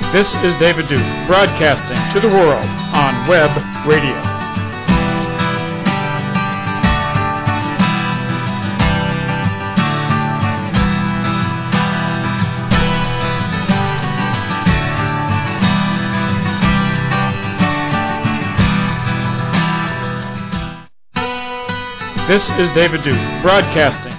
This is David Duke, broadcasting to the world on web radio. This is David Duke, broadcasting.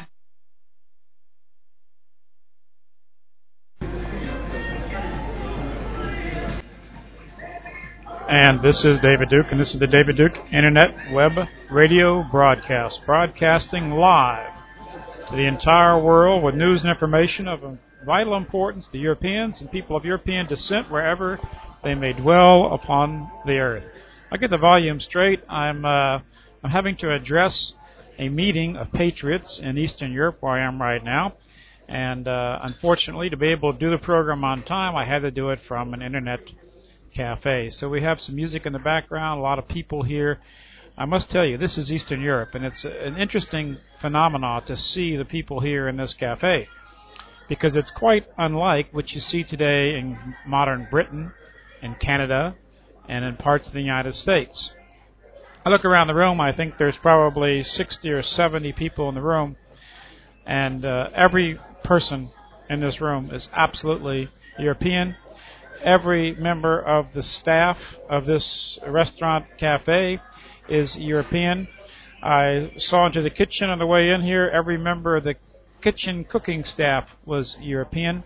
And this is David Duke, and this is the David Duke Internet Web Radio Broadcast, broadcasting live to the entire world with news and information of vital importance to Europeans and people of European descent wherever they may dwell upon the earth. I'll get the volume straight. I'm having to address a meeting of patriots in Eastern Europe where I am right now. And unfortunately, to be able to do the program on time, I had to do it from an internet cafe. So we have some music in the background, a lot of people here. I must tell you, this is Eastern Europe, and it's an interesting phenomenon to see the people here in this cafe, because it's quite unlike what you see today in modern Britain and Canada and in parts of the United States. I look around the room, I think there's probably 60 or 70 people in the room, and every person in this room is absolutely European. Every member of the staff of this restaurant cafe is European. I saw into the kitchen on the way in here. Every member of the kitchen cooking staff was European.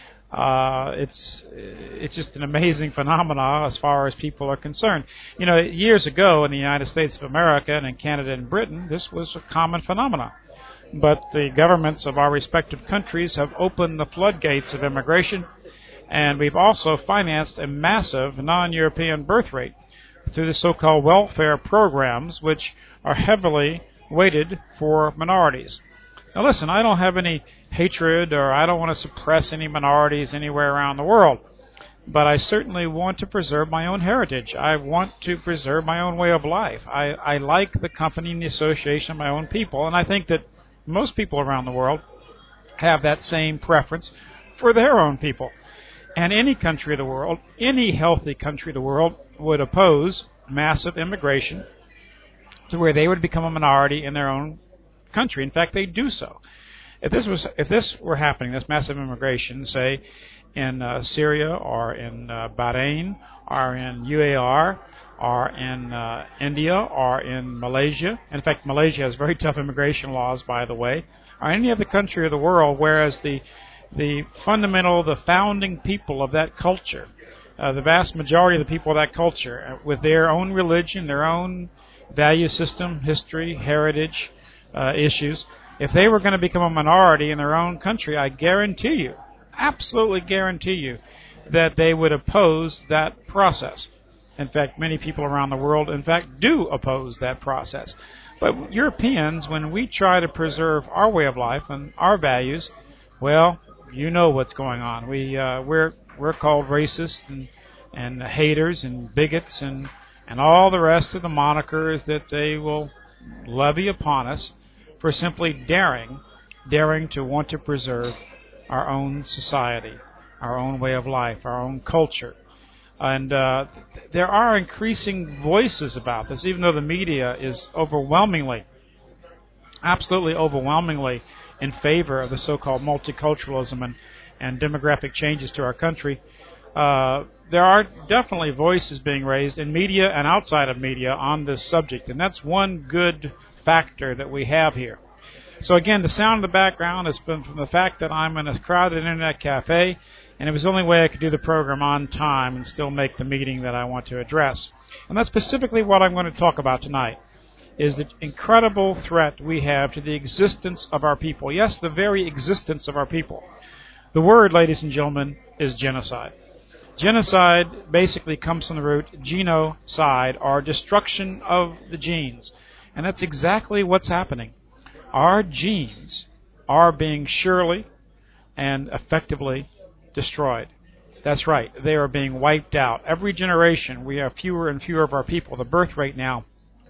It's just an amazing phenomenon as far as people are concerned. You know, years ago in the United States of America and in Canada and Britain, this was a common phenomenon. But the governments of our respective countries have opened the floodgates of immigration, and we've also financed a massive non-European birth rate through the so-called welfare programs, which are heavily weighted for minorities. Now listen, I don't have any hatred, or I don't want to suppress any minorities anywhere around the world, but I certainly want to preserve my own heritage. I want to preserve my own way of life. I like the company and the association of my own people, and I think that most people around the world have that same preference for their own people. And any country of the world, any healthy country of the world, would oppose massive immigration to where they would become a minority in their own country. In fact, they do so. If this were happening, this massive immigration, say in Syria or in Bahrain or in UAR or in India or in Malaysia. In fact, Malaysia has very tough immigration laws, by the way, or any other country of the world, whereas the founding people of that culture, the vast majority of the people of that culture, with their own religion, their own value system, history, heritage issues, if they were going to become a minority in their own country, I guarantee you, absolutely guarantee you, that they would oppose that process. In fact, many people around the world, in fact, do oppose that process. But Europeans, when we try to preserve our way of life and our values, well, you know what's going on. We're called racists and haters and bigots and all the rest of the monikers that they will levy upon us for simply daring to want to preserve our own society, our own way of life, our own culture. And there are increasing voices about this, even though the media is absolutely overwhelmingly in favor of the so-called multiculturalism and demographic changes to our country. There are definitely voices being raised in media and outside of media on this subject, and that's one good factor that we have here. So again, the sound in the background has been from the fact that I'm in a crowded internet cafe, and it was the only way I could do the program on time and still make the meeting that I want to address. And that's specifically what I'm going to talk about tonight, is the incredible threat we have to the existence of our people. Yes, the very existence of our people. The word, ladies and gentlemen, is genocide. Genocide basically comes from the root genocide, or destruction of the genes. And that's exactly what's happening. Our genes are being surely and effectively destroyed. That's right. They are being wiped out. Every generation, we have fewer and fewer of our people. The birth rate now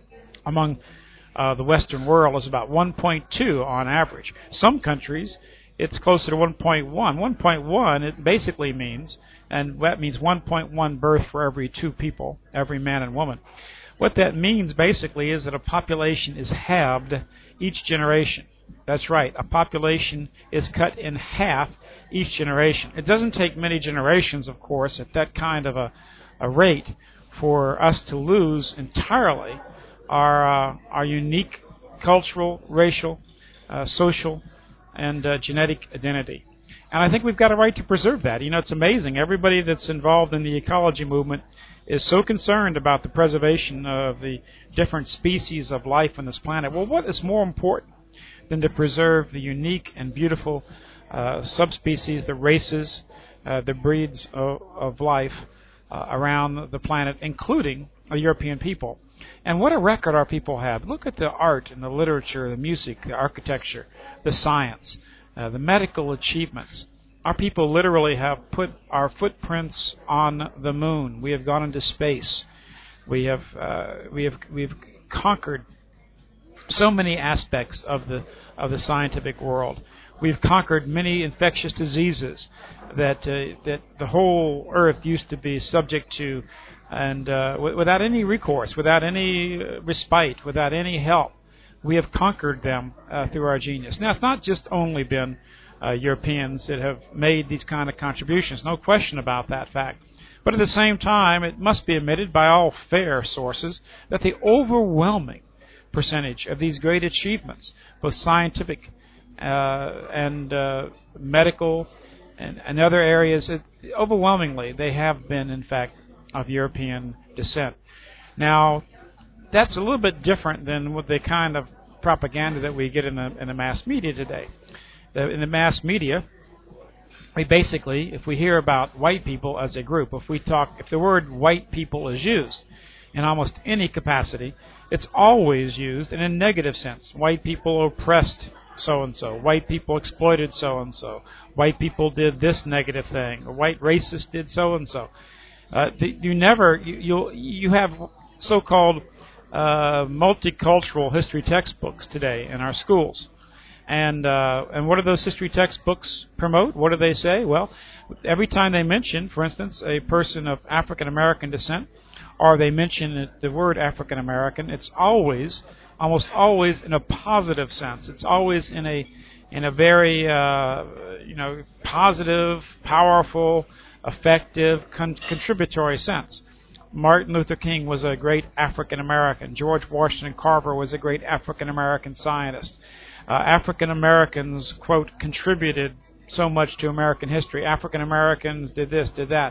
among the Western world is about 1.2 on average. Some countries it's closer to 1.1. 1.1, it basically means, and that means 1.1 birth for every two people, every man and woman. What that means basically is that a population is halved each generation. That's right, a population is cut in half each generation. It doesn't take many generations, of course, at that kind of a rate for us to lose entirely our unique cultural, racial, social, and genetic identity. And I think we've got a right to preserve that. You know, it's amazing. Everybody that's involved in the ecology movement is so concerned about the preservation of the different species of life on this planet. Well, what is more important than to preserve the unique and beautiful subspecies, the races, the breeds of life around the planet, including European people? And what a record our people have. Look at the art and the literature, the music, the architecture, the science, the medical achievements. Our people literally have put our footprints on the moon. We have gone into space. We've conquered so many aspects of the scientific world. We've conquered many infectious diseases that the whole Earth used to be subject to, and without any recourse, without any respite, without any help. We have conquered them through our genius. Now, it's not just only been Europeans that have made these kind of contributions, no question about that fact. But at the same time, it must be admitted by all fair sources that the overwhelming percentage of these great achievements, both scientific and medical and other areas, overwhelmingly they have been, in fact, of European descent. Now, that's a little bit different than what the kind of propaganda that we get in the mass media today. In the mass media, we basically, if we hear about white people as a group, if the word white people is used in almost any capacity, it's always used in a negative sense. White people oppressed so-and-so. White people exploited so-and-so. White people did this negative thing. Or white racists did so-and-so. You have so-called multicultural history textbooks today in our schools. And what do those history textbooks promote? What do they say? Well, every time they mention, for instance, a person of African American descent, or they mention the word African American, it's almost always in a positive sense. It's always in a very positive, powerful, effective, contributory sense. Martin Luther King was a great African American. George Washington Carver was a great African American scientist. African Americans, quote, contributed so much to American history. African Americans did this, did that.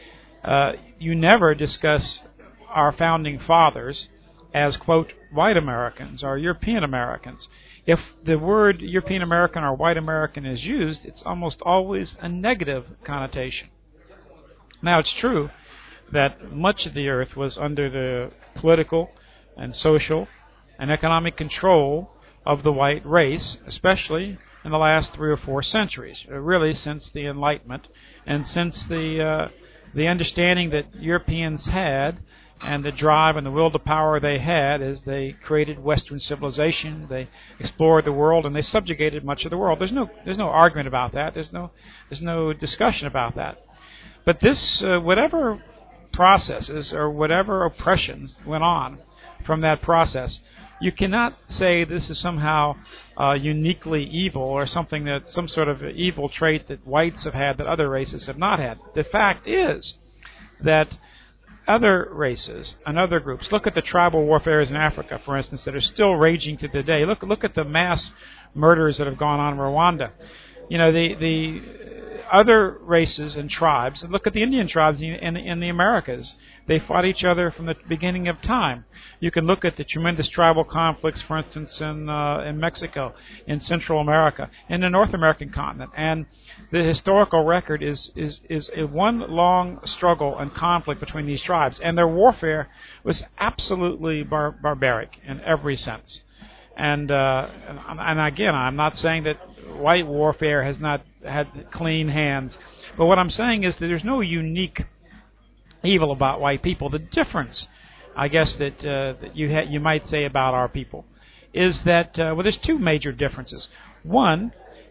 You never discuss our founding fathers as, quote, white Americans or European Americans. If the word European American or white American is used, it's almost always a negative connotation. Now, it's true that much of the earth was under the political and social and economic control of the white race, especially in the last 3 or 4 centuries, really since the Enlightenment and since the understanding that Europeans had and the drive and the will to power they had as they created Western civilization. They explored the world and they subjugated much of the world. There's no argument about that. There's no discussion about that. But this, whatever processes or whatever oppressions went on from that process, you cannot say this is somehow uniquely evil or something that some sort of evil trait that whites have had that other races have not had. The fact is that other races and other groups, look at the tribal warfares in Africa, for instance, that are still raging to today. Look at the mass murders that have gone on in Rwanda. You know, the other races and tribes, and look at the Indian tribes in the Americas. They fought each other from the beginning of time. You can look at the tremendous tribal conflicts, for instance, in Mexico, in Central America, in the North American continent. And the historical record is a one long struggle and conflict between these tribes. And their warfare was absolutely barbaric in every sense. And again, I'm not saying that white warfare has not had clean hands, but what I'm saying is that there's no unique evil about white people. The difference, I guess, that you might say about our people is that there's 2 major differences. One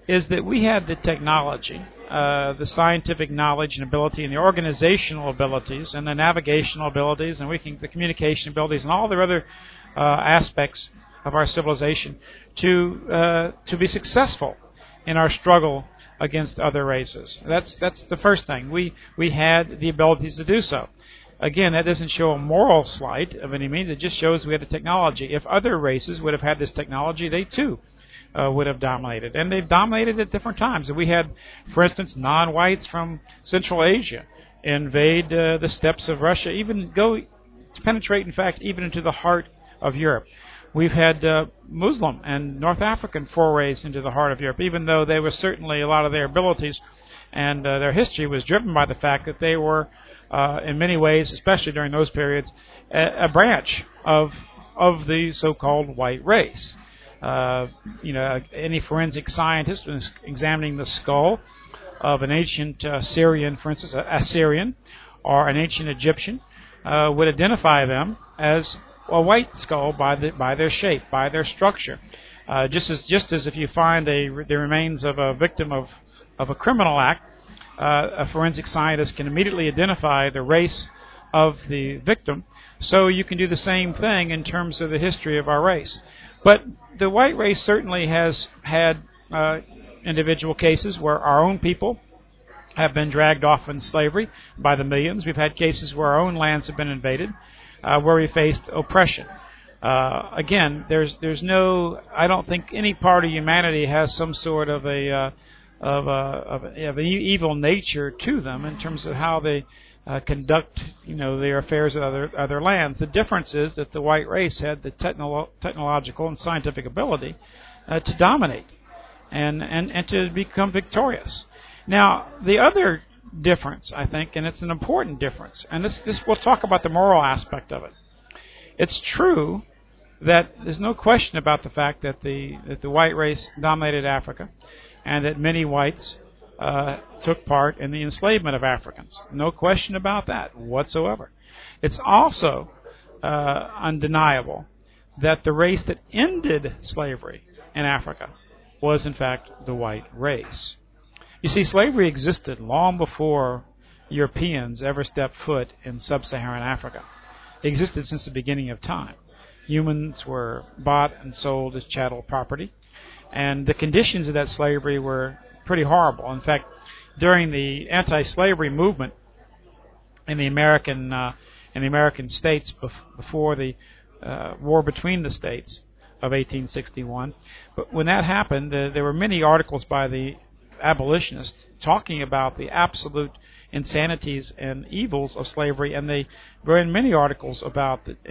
is that we had the technology, the scientific knowledge and ability, and the organizational abilities, and the navigational abilities, and the communication abilities, and all the other aspects of our civilization to be successful in our struggle against other races. That's the first thing. We had the abilities to do so. Again, that doesn't show a moral slight of any means. It just shows we had the technology. If other races would have had this technology, they too would have dominated. And they've dominated at different times. We had, for instance, non-whites from Central Asia invade the steppes of Russia, even go to penetrate, in fact, even into the heart of Europe. We've had Muslim and North African forays into the heart of Europe, even though they were certainly a lot of their abilities and their history was driven by the fact that they were, in many ways, especially during those periods, a branch of the so-called white race. Any forensic scientist examining the skull of an ancient Syrian, for instance, Assyrian, or an ancient Egyptian, would identify them as a white skull by their shape, by their structure. Just as if you find the remains of a victim of a criminal act, a forensic scientist can immediately identify the race of the victim. So you can do the same thing in terms of the history of our race. But the white race certainly has had individual cases where our own people have been dragged off in slavery by the millions. We've had cases where our own lands have been invaded, where we faced oppression. Again, there's no. I don't think any part of humanity has some sort of an evil nature to them in terms of how they conduct, their affairs of other lands. The difference is that the white race had the technological and scientific ability to dominate and to become victorious. Now, the other difference, I think, and it's an important difference, and this we'll talk about the moral aspect of it. It's true that there's no question about the fact that the white race dominated Africa, and that many whites took part in the enslavement of Africans. No question about that whatsoever. It's also undeniable that the race that ended slavery in Africa was, in fact, the white race. You see, slavery existed long before Europeans ever stepped foot in sub-Saharan Africa. It existed since the beginning of time. Humans were bought and sold as chattel property, and the conditions of that slavery were pretty horrible. In fact, during the anti-slavery movement in the American states before the war between the states of 1861, but when that happened, there were many articles by the abolitionists talking about the absolute insanities and evils of slavery, and they were in many articles about the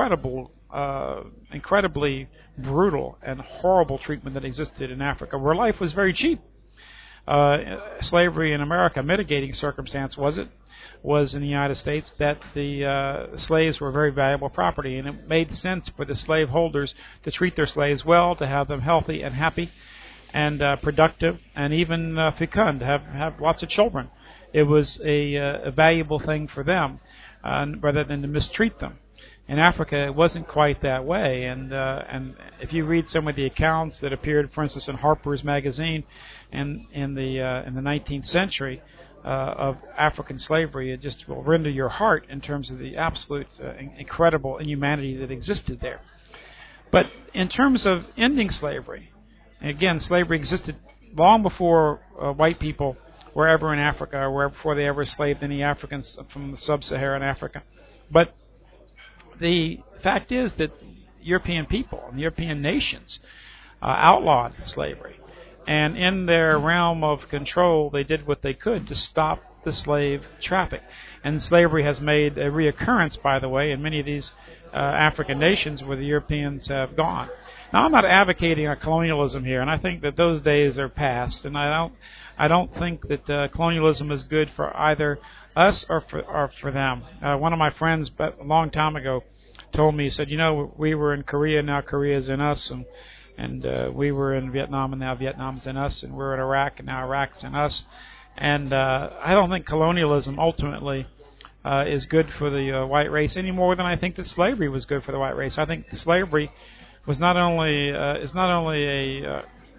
incredibly brutal and horrible treatment that existed in Africa, where life was very cheap. Slavery in America, mitigating circumstance was in the United States that the slaves were very valuable property, and it made sense for the slaveholders to treat their slaves well, to have them healthy and happy and productive, and even fecund, have lots of children. It was a valuable thing for them, rather than to mistreat them. In Africa, it wasn't quite that way, and if you read some of the accounts that appeared, for instance, in Harper's Magazine in the 19th century of African slavery, it just will rend to your heart in terms of the absolute incredible inhumanity that existed there. But in terms of ending slavery, again, slavery existed long before white people were ever in Africa, or before they ever enslaved any Africans from sub-Saharan Africa. But the fact is that European people and European nations outlawed slavery. And in their realm of control, they did what they could to stop the slave traffic. And slavery has made a reoccurrence, by the way, in many of these African nations where the Europeans have gone. Now, I'm not advocating a colonialism here, and I think that those days are past. And I don't think that colonialism is good for either us or for them. One of my friends, a long time ago, told me, he said, we were in Korea, now Korea's in us, and we were in Vietnam, and now Vietnam's in us, and we're in Iraq, and now Iraq's in us. And I don't think colonialism ultimately is good for the white race any more than I think that slavery was good for the white race. I think slavery was not only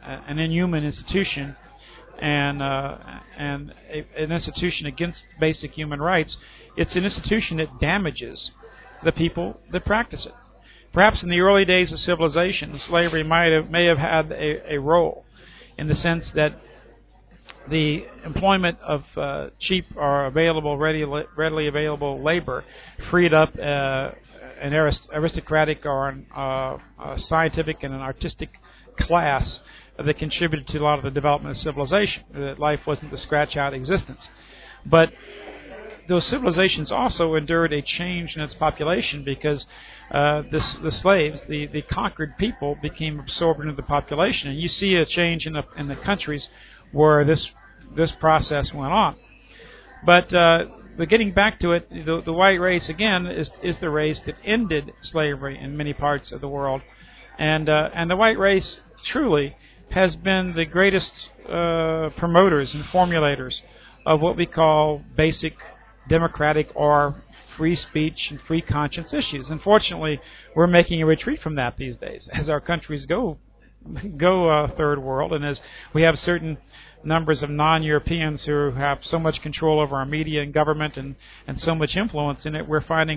an inhuman institution and an institution against basic human rights. It's an institution that damages the people that practice it. Perhaps in the early days of civilization, slavery may have had a role in the sense that the employment of cheap or readily available labor freed up an aristocratic or a scientific and an artistic class that contributed to a lot of the development of civilization. That life wasn't the scratch-out existence. But those civilizations also endured a change in its population because the slaves, the conquered people, became absorbed into the population. And you see a change in the countries where this process went on. But getting back to it, the white race, again, is the race that ended slavery in many parts of the world. And the white race truly has been the greatest promoters and formulators of what we call basic democratic or free speech and free conscience issues. Unfortunately, we're making a retreat from that these days as our countries go third world, and as we have certain numbers of non-Europeans who have so much control over our media and government and so much influence in it, we're finding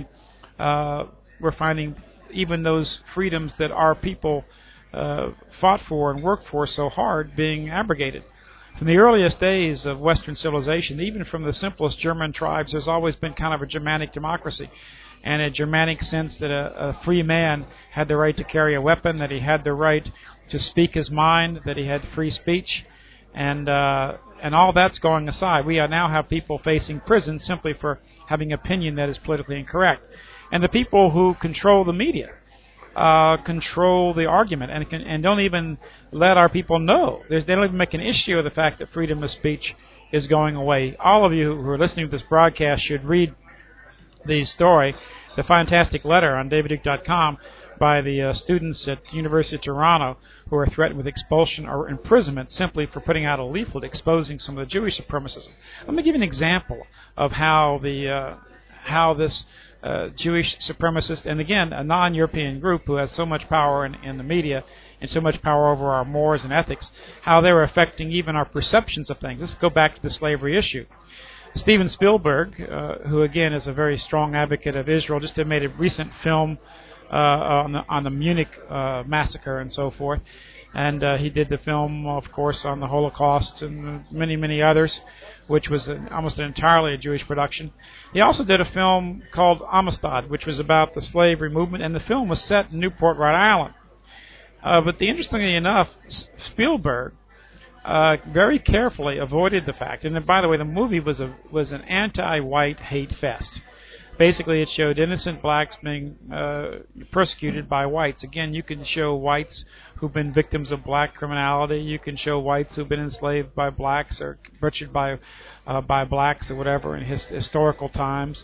even those freedoms that our people fought for and worked for so hard being abrogated. From the earliest days of Western civilization, even from the simplest German tribes, there's always been kind of a Germanic democracy, and a Germanic sense that a free man had the right to carry a weapon, that he had the right to speak his mind, that he had free speech, and all that's going aside. We now have people facing prison simply for having an opinion that is politically incorrect. And the people who control the media control the argument and don't even let our people know. They don't even make an issue of the fact that freedom of speech is going away. All of you who are listening to this broadcast should read the story, the fantastic letter on davidduke.com by the students at the University of Toronto who are threatened with expulsion or imprisonment simply for putting out a leaflet exposing some of the Jewish supremacism. Let me give you an example of how this Jewish supremacist, and again, a non-European group who has so much power in the media and so much power over our mores and ethics, how they're affecting even our perceptions of things. Let's go back to the slavery issue. Steven Spielberg, who again is a very strong advocate of Israel, just made a recent film on the Munich massacre and so forth. And he did the film, of course, on the Holocaust and many, many others, which was almost entirely a Jewish production. He also did a film called Amistad, which was about the slavery movement, and the film was set in Newport, Rhode Island. But interestingly enough, Spielberg very carefully avoided the fact, and by the way, the movie was an anti-white hate fest. Basically, it showed innocent blacks being persecuted by whites. Again, you can show whites who've been victims of black criminality. You can show whites who've been enslaved by blacks or butchered by blacks or whatever in historical times.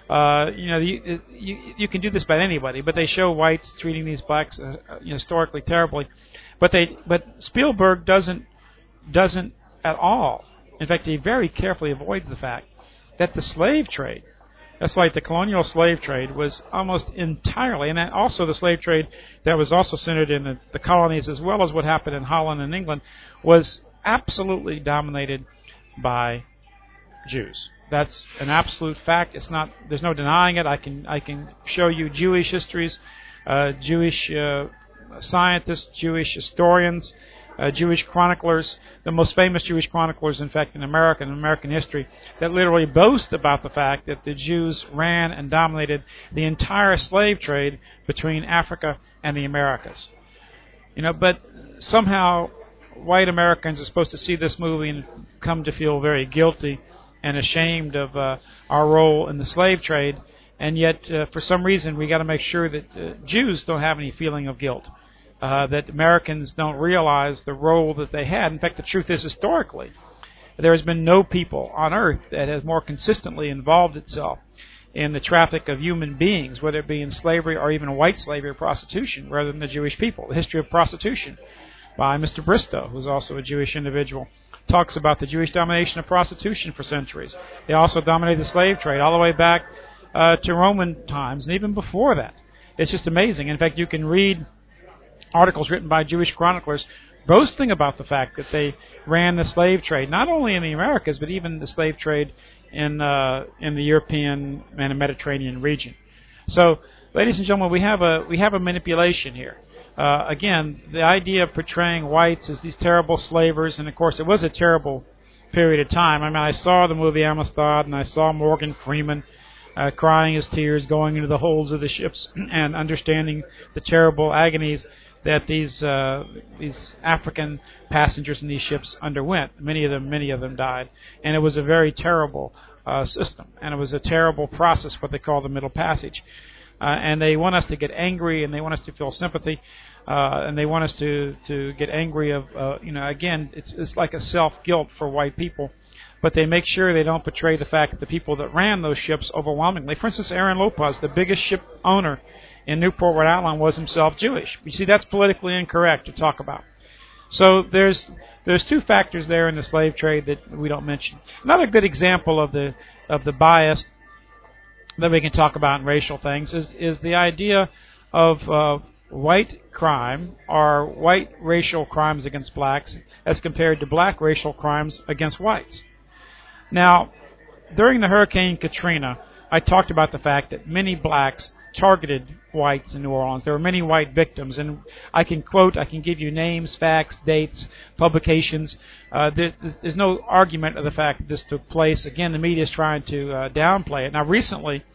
You can do this by anybody, but they show whites treating these blacks historically terribly. But Spielberg doesn't at all. In fact, he very carefully avoids the fact that the slave trade, that's like the colonial slave trade, was almost entirely, and also the slave trade that was also centered in the colonies as well as what happened in Holland and England, was absolutely dominated by Jews. That's an absolute fact. It's not. There's no denying it. I can show you Jewish histories, Jewish scientists, Jewish historians, Jewish chroniclers, the most famous Jewish chroniclers, in fact, in American history, that literally boast about the fact that the Jews ran and dominated the entire slave trade between Africa and the Americas. But somehow white Americans are supposed to see this movie and come to feel very guilty and ashamed of our role in the slave trade, and yet for some reason we got to make sure that Jews don't have any feeling of guilt. That Americans don't realize the role that they had. In fact, the truth is, historically, there has been no people on earth that has more consistently involved itself in the traffic of human beings, whether it be in slavery or even white slavery or prostitution, rather than the Jewish people. The history of prostitution by Mr. Bristow, who's also a Jewish individual, talks about the Jewish domination of prostitution for centuries. They also dominated the slave trade all the way back to Roman times, and even before that. It's just amazing. In fact, you can read articles written by Jewish chroniclers boasting about the fact that they ran the slave trade, not only in the Americas, but even the slave trade in the European and the Mediterranean region. So, ladies and gentlemen, we have a manipulation here. Again, the idea of portraying whites as these terrible slavers, and of course it was a terrible period of time. I mean, I saw the movie Amistad, and I saw Morgan Freeman crying his tears, going into the holds of the ships and understanding the terrible agonies that these African passengers in these ships underwent. Many of them died, and it was a very terrible system, and it was a terrible process, what they call the Middle Passage. And they want us to get angry, and they want us to feel sympathy, and they want us to get angry of, again, it's like a self-guilt for white people. But they make sure they don't portray the fact that the people that ran those ships overwhelmingly, for instance, Aaron Lopez, the biggest ship owner in Newport, Rhode Island, was himself Jewish. You see, that's politically incorrect to talk about. So there's two factors there in the slave trade that we don't mention. Another good example of the bias that we can talk about in racial things is the idea of white crime or white racial crimes against blacks as compared to black racial crimes against whites. Now, during the Hurricane Katrina, I talked about the fact that many blacks targeted whites in New Orleans. There were many white victims, and I can give you names, facts, dates, publications. There's no argument of the fact that this took place. Again, the media is trying to downplay it. Now, recently,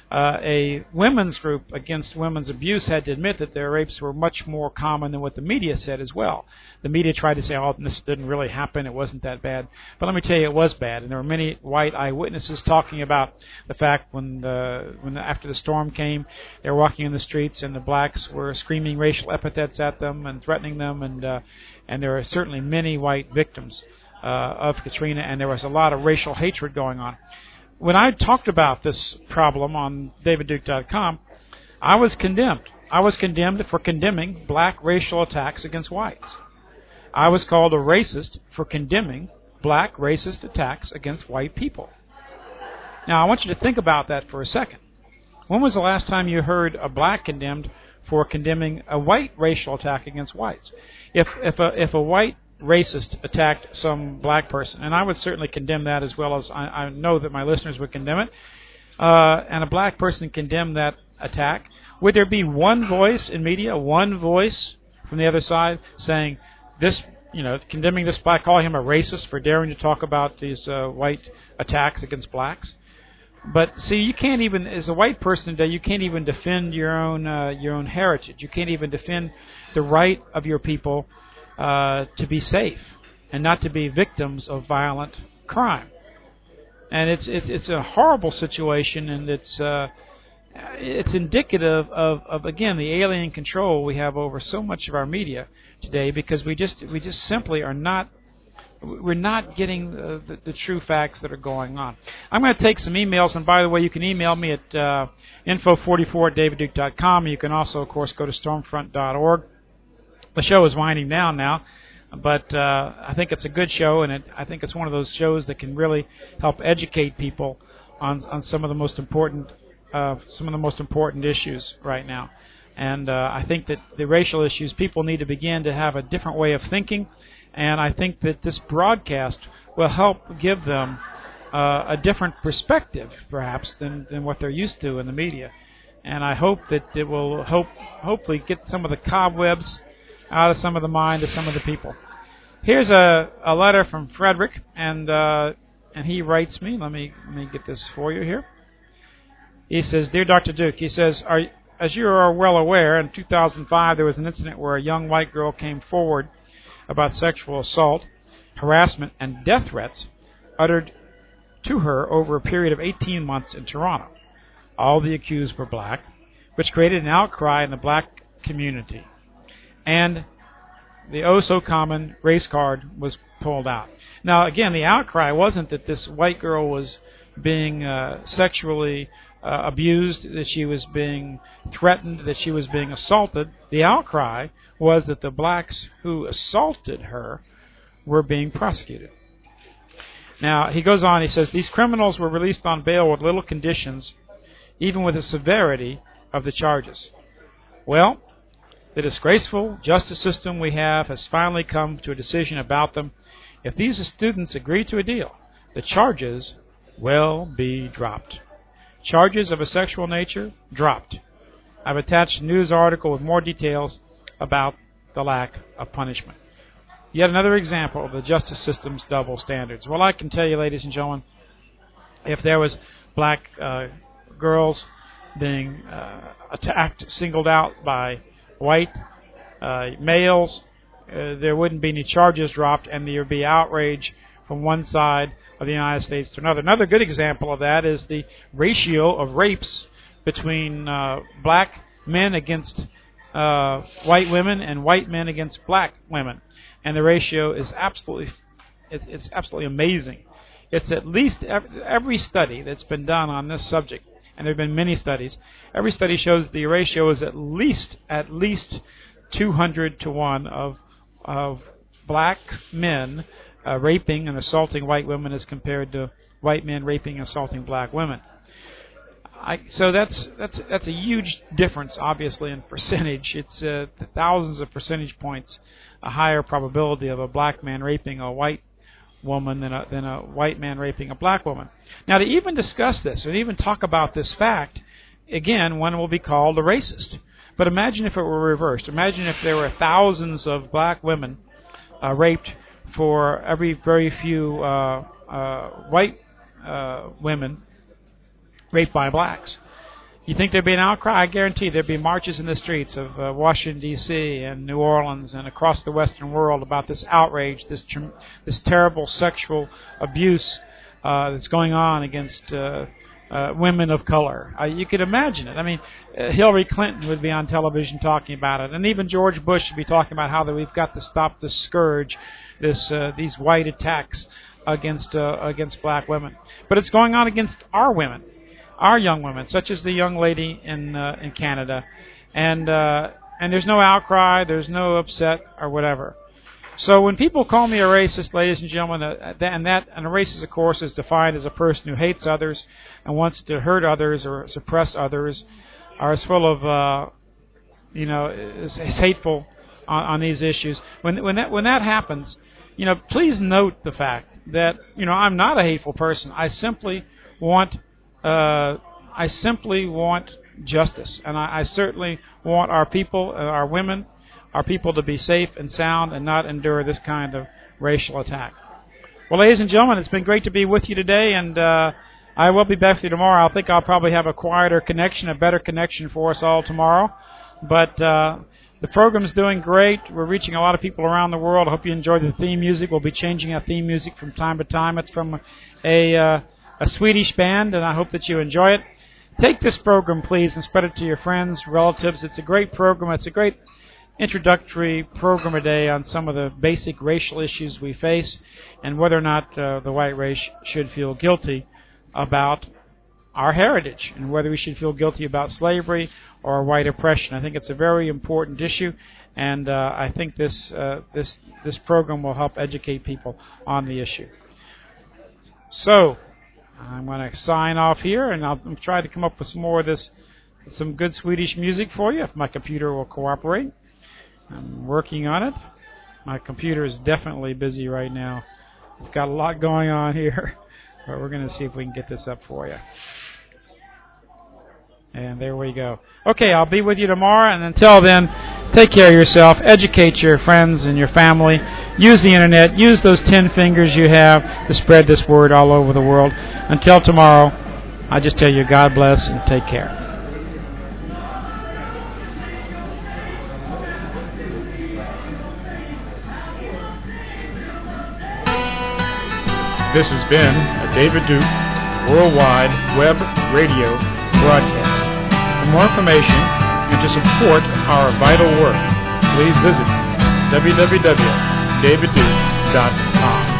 a women's group against women's abuse had to admit that their rapes were much more common than what the media said as well. The media tried to say, oh, this didn't really happen, it wasn't that bad. But let me tell you, it was bad. And there were many white eyewitnesses talking about the fact when after the storm came, they were walking in the streets and the blacks were screaming racial epithets at them and threatening them. And there were certainly many white victims of Katrina, and there was a lot of racial hatred going on. When I talked about this problem on DavidDuke.com, I was condemned. I was condemned for condemning black racial attacks against whites. I was called a racist for condemning black racist attacks against white people. Now, I want you to think about that for a second. When was the last time you heard a black condemned for condemning a white racial attack against whites? If a white racist attacked some black person, and I would certainly condemn that as well as I know that my listeners would condemn it, and a black person condemned that attack, would there be one voice in media, one voice from the other side saying this, condemning this black, calling him a racist for daring to talk about these white attacks against blacks? But see, you can't even, as a white person today, you can't even defend your own heritage. You can't even defend the right of your people to be safe and not to be victims of violent crime. And it's a horrible situation, and it's indicative of again the alien control we have over so much of our media today, because we just simply are not. We're not getting the true facts that are going on. I'm going to take some emails, and by the way, you can email me at info44@davidduke.com. You can also, of course, go to stormfront.org. The show is winding down now, but I think it's a good show, and I think it's one of those shows that can really help educate people on some of the most important issues right now. And I think that the racial issues, people need to begin to have a different way of thinking. And I think that this broadcast will help give them a different perspective, perhaps, than what they're used to in the media. And I hope that it will hopefully get some of the cobwebs out of some of the mind of some of the people. Here's a letter from Frederick, and he writes me. Let me get this for you here. He says, Dear Dr. Duke, he says, as you are well aware, in 2005 there was an incident where a young white girl came forward about sexual assault, harassment, and death threats uttered to her over a period of 18 months in Toronto. All the accused were black, which created an outcry in the black community. And the oh-so-common race card was pulled out. Now, again, the outcry wasn't that this white girl was being sexually abused, that she was being threatened, that she was being assaulted. The outcry was that the blacks who assaulted her were being prosecuted. Now, he goes on, he says, these criminals were released on bail with little conditions, even with the severity of the charges. Well, The disgraceful justice system we have has finally come to a decision about them. If these students agree to a deal, the charges will be dropped. Charges of a sexual nature, dropped. I've attached a news article with more details about the lack of punishment. Yet another example of the justice system's double standards. Well, I can tell you, ladies and gentlemen, if there was black girls being attacked, singled out by white males, there wouldn't be any charges dropped, and there would be outrage from one side of the United States to another. Another good example of that is the ratio of rapes between black men against white women and white men against black women, and the ratio is absolutely amazing. It's at least every study that's been done on this subject, and there have been many studies. Every study shows the ratio is at least 200 to 1 of black men raping and assaulting white women as compared to white men raping and assaulting black women. So that's a huge difference, obviously, in percentage. It's thousands of percentage points a higher probability of a black man raping a white woman than a white man raping a black woman. Now, to even discuss this and even talk about this fact, again, one will be called a racist. But imagine if it were reversed. Imagine if there were thousands of black women raped for every very few white women raped by blacks. You think there'd be an outcry? I guarantee there'd be marches in the streets of Washington, D.C. and New Orleans and across the Western world about this outrage, this terrible sexual abuse that's going on against women of color. You could imagine it. I mean, Hillary Clinton would be on television talking about it, and even George Bush would be talking about how that we've got to stop this scourge, these white attacks against black women. But it's going on against our women, our young women, such as the young lady in Canada, and there's no outcry, there's no upset or whatever. So when people call me a racist, ladies and gentlemen, and a racist, of course, is defined as a person who hates others and wants to hurt others or suppress others, or is full of, is hateful on these issues. When that happens, please note the fact that I'm not a hateful person. I simply want justice, and I certainly want our people, our women, our people to be safe and sound and not endure this kind of racial attack. Well, ladies and gentlemen, it's been great to be with you today, and I will be back with you tomorrow. I think I'll probably have a quieter connection, a better connection for us all tomorrow. But the program's doing great. We're reaching a lot of people around the world. I hope you enjoyed the theme music. We'll be changing our theme music from time to time. It's from a Swedish band, and I hope that you enjoy it. Take this program, please, and spread it to your friends, relatives. It's a great program. It's a great introductory program today on some of the basic racial issues we face and whether or not the white race should feel guilty about our heritage and whether we should feel guilty about slavery or white oppression. I think it's a very important issue, and I think this program will help educate people on the issue. So I'm going to sign off here, and I'll try to come up with some good Swedish music for you if my computer will cooperate. I'm working on it. My computer is definitely busy right now. It's got a lot going on here, but we're going to see if we can get this up for you. And there we go. Okay, I'll be with you tomorrow, and until then, take care of yourself, educate your friends and your family, use the internet, use those 10 fingers you have to spread this word all over the world. Until tomorrow, I just tell you, God bless and take care. This has been a David Duke Worldwide Web Radio broadcast. For more information and to support our vital work, please visit www.davidduke.com.